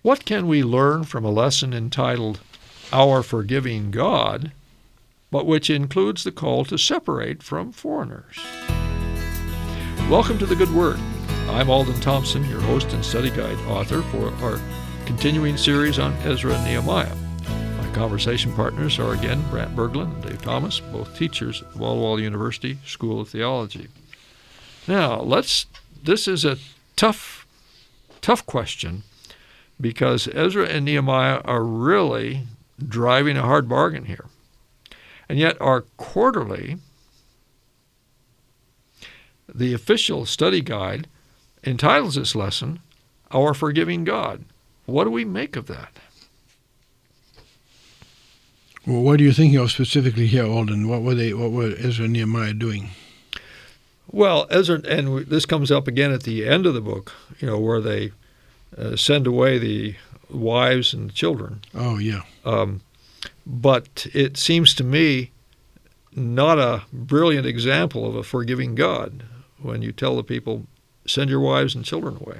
What can we learn from a lesson entitled Our Forgiving God, but which includes the call to separate from foreigners? Welcome to The Good Word. I'm Alden Thompson, your host and study guide author for our continuing series on Ezra and Nehemiah. My conversation partners are again Brant Berglund and Dave Thomas, both teachers at Walla Walla University School of Theology. Now, this is a tough question, because Ezra and Nehemiah are really driving a hard bargain here. And yet our quarterly, the official study guide, entitles this lesson, Our Forgiving God. What do we make of that? Well, what are you thinking of specifically here, Alden? What were Ezra and Nehemiah doing? Well, Ezra, and this comes up again at the end of the book, where they send away the wives and children. Oh, yeah. But it seems to me not a brilliant example of a forgiving God when you tell the people, send your wives and children away.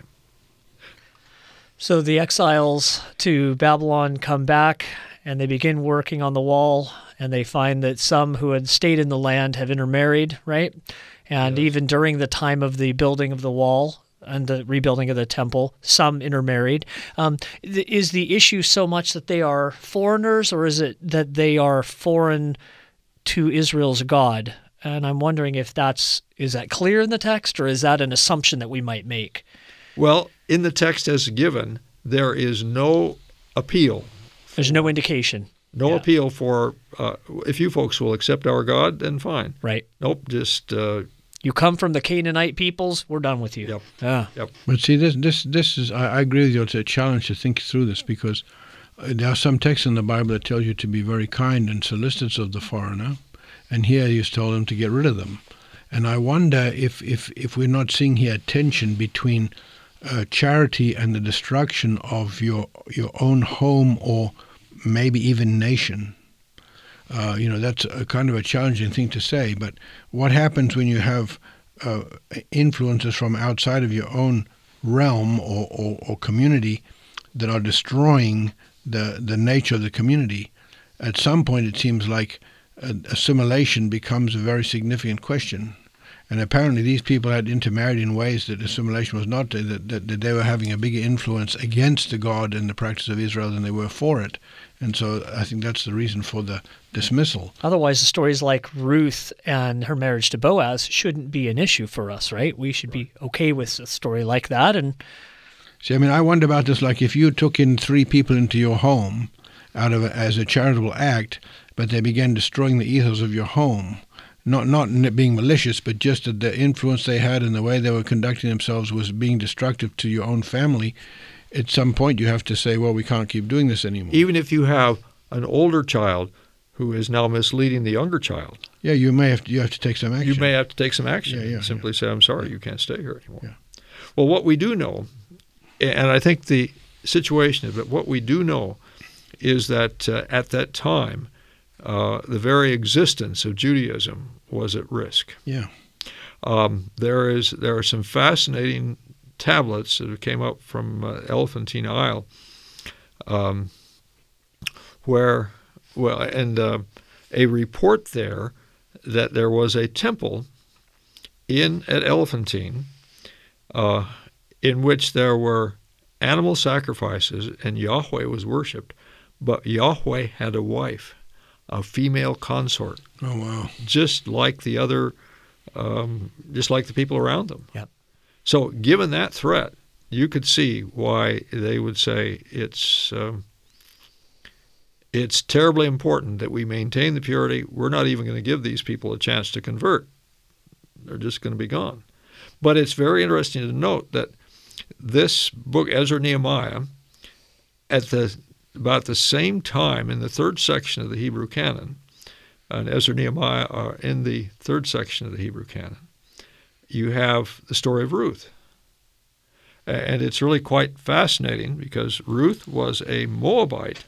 So the exiles to Babylon come back, and they begin working on the wall, and they find that some who had stayed in the land have intermarried, right? And even during the time of the building of the wall and the rebuilding of the temple, some intermarried. Is the issue so much that they are foreigners, or is it that they are foreign to Israel's God? And I'm wondering if is that clear in the text, or is that an assumption that we might make? Well, in the text as given, there is no appeal. There's no indication. No appeal for, if you folks will accept our God, then fine. Right. Nope, just... you come from the Canaanite peoples, we're done with you. Yep. But see, this is, I agree with you, it's a challenge to think through this, because there are some texts in the Bible that tell you to be very kind and solicitous of the foreigner, and here he's told them to get rid of them. And I wonder if we're not seeing here tension between charity and the destruction of your own home, or maybe even nation. That's a kind of a challenging thing to say, but what happens when you have influences from outside of your own realm or community that are destroying the nature of the community? At some point it seems like assimilation becomes a very significant question. And apparently these people had intermarried in ways that assimilation was not, that they were having a bigger influence against the God and the practice of Israel than they were for it. And so I think that's the reason for the dismissal. Otherwise, the stories like Ruth and her marriage to Boaz shouldn't be an issue for us, right? We should be okay with a story like that. And see, I wonder about this, like if you took in 3 people into your home as a charitable act, but they began destroying the ethos of your home, not being malicious, but just that the influence they had and the way they were conducting themselves was being destructive to your own family. At some point you have to say, well, we can't keep doing this anymore. Even if you have an older child who is now misleading the younger child. Yeah, you have to take some action. You may have to take some action and simply say, I'm sorry, you can't stay here anymore. Yeah. Well, what we do know, and I think the situation is, but what we do know is that at that time, the very existence of Judaism was at risk. Yeah. There are some fascinating tablets that came up from Elephantine Isle, a report there that there was a temple at Elephantine in which there were animal sacrifices and Yahweh was worshipped, but Yahweh had a wife, a female consort. Oh, wow. Just like the other, just like the people around them. Yep. So given that threat, you could see why they would say it's terribly important that we maintain the purity. We're not even going to give these people a chance to convert. They're just going to be gone. But it's very interesting to note that this book, Ezra and Nehemiah, at about the same time in the 3rd section of the Hebrew canon, and Ezra and Nehemiah are in the 3rd section of the Hebrew canon, you have the story of Ruth. And it's really quite fascinating because Ruth was a Moabite,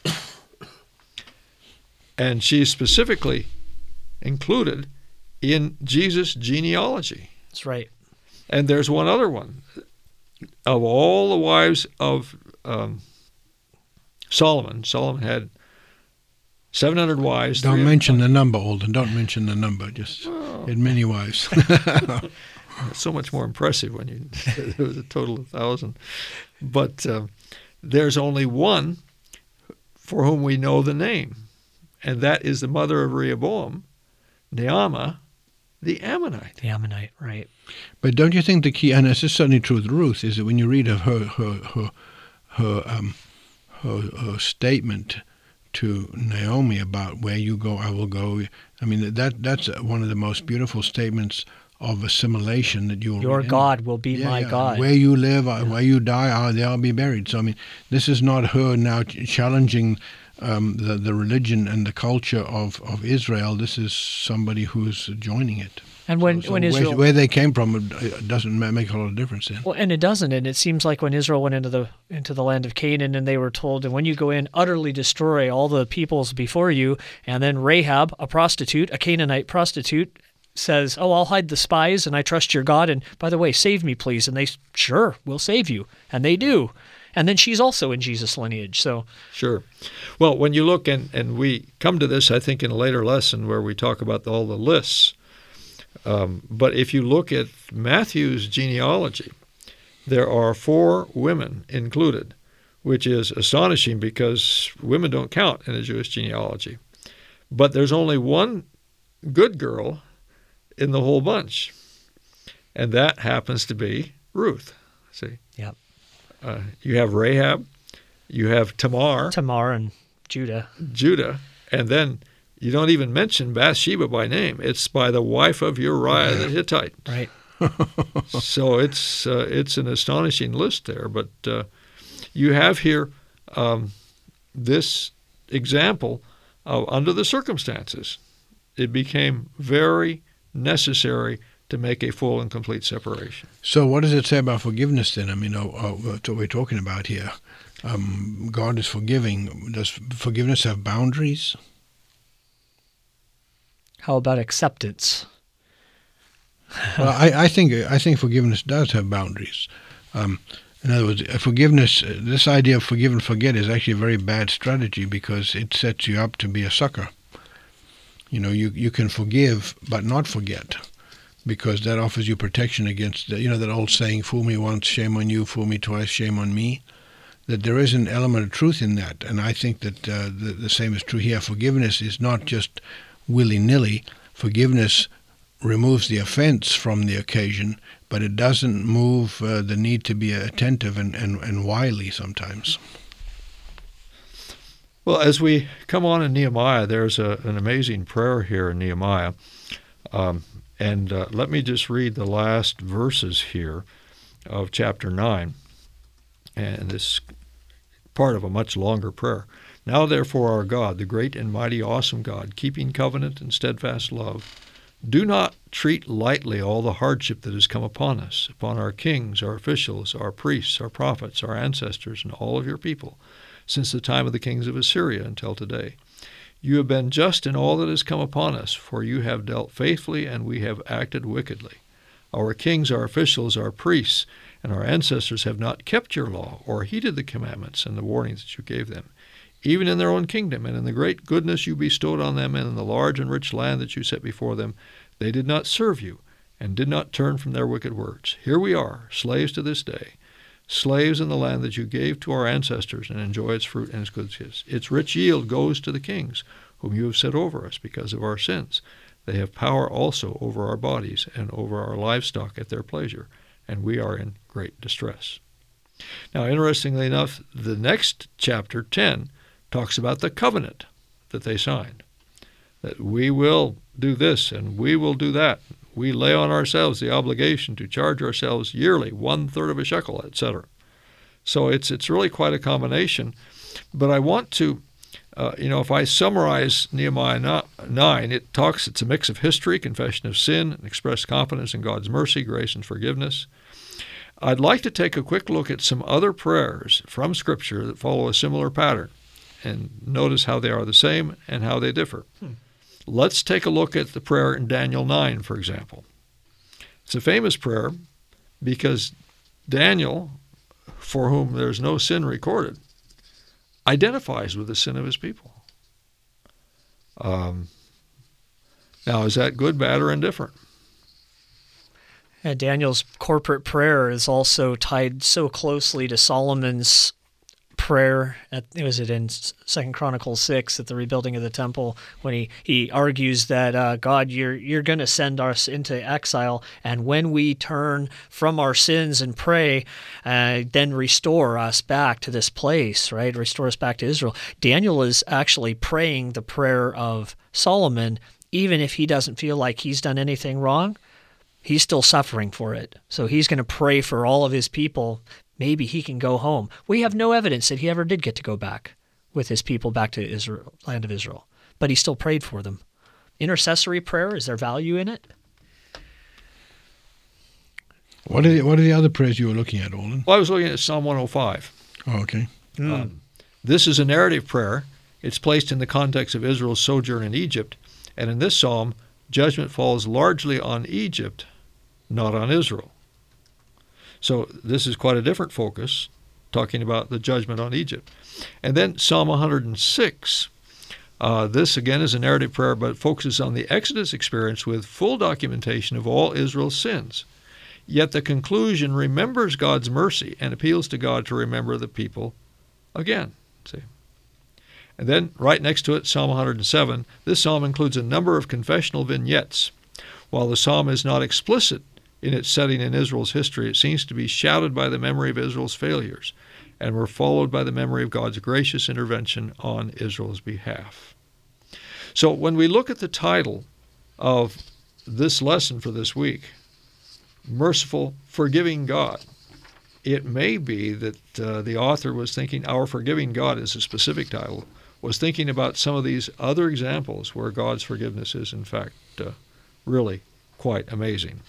and she's specifically included in Jesus' genealogy. That's right. And there's one other one. Of all the wives of Solomon had 700 wives. Don't mention the number, Alden. Don't mention the number. Just had many wives. It's so much more impressive when you there was a total of 1,000. But there's only one for whom we know the name, and that is the mother of Rehoboam, Naamah, the Ammonite. The Ammonite, right. But don't you think the key, and this is certainly true with Ruth, is that when you read of her statement to Naomi about where you go, I will go. I mean, that's one of the most beautiful statements of assimilation that you'll Your read. God will be my God. Where you live, where you die, there I'll be buried. So, I mean, this is not her now challenging the religion and the culture of Israel. This is somebody who's joining it. And when Israel, where they came from, it doesn't make a lot of difference then. well, and it doesn't, and it seems like when Israel went into the land of Canaan, and they were told, and when you go in, utterly destroy all the peoples before you, and then Rahab, a prostitute, a Canaanite prostitute, says, "Oh, I'll hide the spies, and I trust your God, and by the way, save me, please." And they, "Sure, we'll save you," and they do. And then she's also in Jesus' lineage. So Sure. Well, when you look, and we come to this, I think, in a later lesson where we talk about all the lists. But if you look at Matthew's genealogy, there are 4 women included, which is astonishing because women don't count in a Jewish genealogy. But there's only one good girl in the whole bunch, and that happens to be Ruth. See? Yep. You have Rahab, you have Tamar, and Judah, and then you don't even mention Bathsheba by name. It's by the wife of Uriah the Hittite. right? So it's an astonishing list there. But you have here this example of under the circumstances, it became very necessary to make a full and complete separation. So what does it say about forgiveness then? I mean, what we're talking about here. God is forgiving. Does forgiveness have boundaries? How about acceptance? Well, I think forgiveness does have boundaries. In other words, forgiveness, this idea of forgive and forget is actually a very bad strategy because it sets you up to be a sucker. You know, you can forgive but not forget, because that offers you protection against, that old saying, fool me once, shame on you, fool me twice, shame on me, that there is an element of truth in that. And I think that the same is true here. Forgiveness is not just willy-nilly. Forgiveness removes the offense from the occasion, but it doesn't move the need to be attentive and wily sometimes. Well, as we come on in Nehemiah, there's an amazing prayer here in Nehemiah. And let me just read the last verses here of chapter 9. And this part of a much longer prayer. Now, therefore, our God, the great and mighty, awesome God, keeping covenant and steadfast love, do not treat lightly all the hardship that has come upon us, upon our kings, our officials, our priests, our prophets, our ancestors, and all of your people, since the time of the kings of Assyria until today. You have been just in all that has come upon us, for you have dealt faithfully, and we have acted wickedly. Our kings, our officials, our priests, and our ancestors have not kept your law or heeded the commandments and the warnings that you gave them. Even in their own kingdom and in the great goodness you bestowed on them and in the large and rich land that you set before them, they did not serve you and did not turn from their wicked words. Here we are, slaves to this day, slaves in the land that you gave to our ancestors, and enjoy its fruit and its good gifts. Its rich yield goes to the kings, whom you have set over us because of our sins. They have power also over our bodies and over our livestock at their pleasure, and we are in great distress. Now, interestingly enough, the next chapter, 10, talks about the covenant that they signed, that we will do this and we will do that. We lay on ourselves the obligation to charge ourselves yearly 1/3 of a shekel, etc. So it's really quite a combination. But I want to, if I summarize Nehemiah 9, it's a mix of history, confession of sin, and expressed confidence in God's mercy, grace, and forgiveness. I'd like to take a quick look at some other prayers from Scripture that follow a similar pattern and notice how they are the same and how they differ. Let's take a look at the prayer in Daniel 9, for example. It's a famous prayer because Daniel, for whom there's no sin recorded, identifies with the sin of his people. Now, is that good, bad, or indifferent? Daniel's corporate prayer is also tied so closely to Solomon's prayer. Was it in 2 Chronicles 6 at the rebuilding of the temple, when he argues that God, you're going to send us into exile, and when we turn from our sins and pray, then restore us back to this place, right? Restore us back to Israel. Daniel is actually praying the prayer of Solomon, even if he doesn't feel like he's done anything wrong. He's still suffering for it. So he's going to pray for all of his people. Maybe he can go home. We have no evidence that he ever did get to go back with his people back to Israel, land of Israel. But he still prayed for them. Intercessory prayer, is there value in it? What are the other prayers you were looking at, Olin? Well, I was looking at Psalm 105. Oh, okay. This is a narrative prayer. It's placed in the context of Israel's sojourn in Egypt. And in this psalm, judgment falls largely on Egypt, not on Israel. So this is quite a different focus, talking about the judgment on Egypt. And then Psalm 106. This, again, is a narrative prayer, but focuses on the Exodus experience with full documentation of all Israel's sins. Yet the conclusion remembers God's mercy and appeals to God to remember the people again. See? And then right next to it, Psalm 107. This psalm includes a number of confessional vignettes. While the psalm is not explicit in its setting in Israel's history, it seems to be shadowed by the memory of Israel's failures, and were followed by the memory of God's gracious intervention on Israel's behalf. So when we look at the title of this lesson for this week, Merciful, Forgiving God, it may be that the author was thinking, Our Forgiving God is a specific title, was thinking about some of these other examples where God's forgiveness is, in fact, really quite amazing.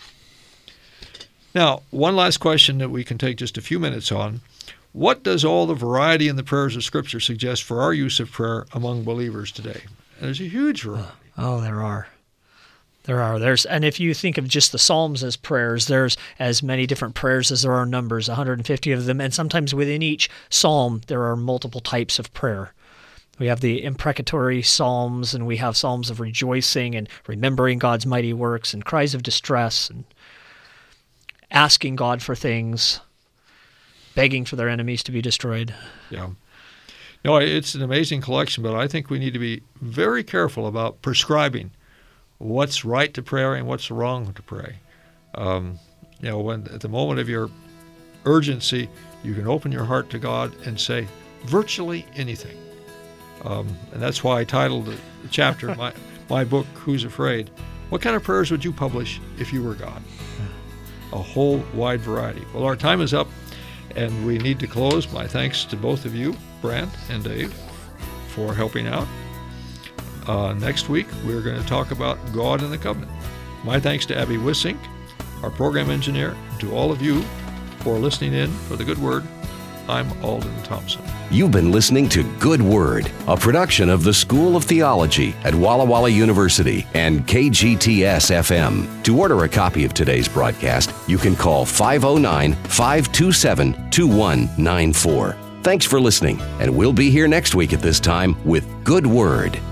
Now, one last question that we can take just a few minutes on. What does all the variety in the prayers of Scripture suggest for our use of prayer among believers today? And there's a huge variety. Oh, there are. And if you think of just the Psalms as prayers, there's as many different prayers as there are numbers, 150 of them. And sometimes within each psalm, there are multiple types of prayer. We have the imprecatory psalms, and we have psalms of rejoicing and remembering God's mighty works, and cries of distress, and asking God for things, begging for their enemies to be destroyed. Yeah. No, it's an amazing collection, but I think we need to be very careful about prescribing what's right to pray and what's wrong to pray. When at the moment of your urgency, you can open your heart to God and say virtually anything. And that's why I titled the chapter, my book, Who's Afraid? What kind of prayers would you publish if you were God? A whole wide variety. Well, our time is up, and we need to close. My thanks to both of you, Brant and Dave, for helping out. Next week, we're going to talk about God and the Covenant. My thanks to Abby Wissink, our program engineer, to all of you for listening in for The Good Word. I'm Alden Thompson. You've been listening to Good Word, a production of the School of Theology at Walla Walla University and KGTS-FM. To order a copy of today's broadcast, you can call 509-527-2194. Thanks for listening, and we'll be here next week at this time with Good Word.